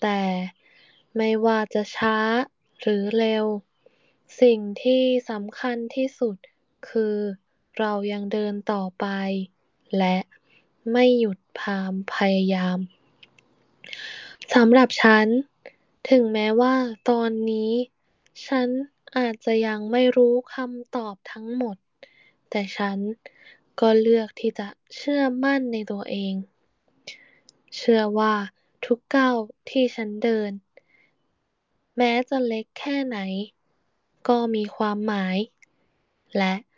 แต่ไม่ว่าจะช้าหรือเร็วสิ่งที่สำคัญที่สุดคือเรายังเดินต่อไปและไม่หยุดความพยายามสำหรับฉันถึงแม้ว่าตอนนี้ฉันอาจจะยังไม่รู้คำตอบทั้งหมดแต่ฉันก็เลือกที่จะเชื่อมั่นในตัวเองเชื่อว่าทุกก้าวที่ฉันเดินแม้จะเล็กแค่ไหนก็มีความหมายและ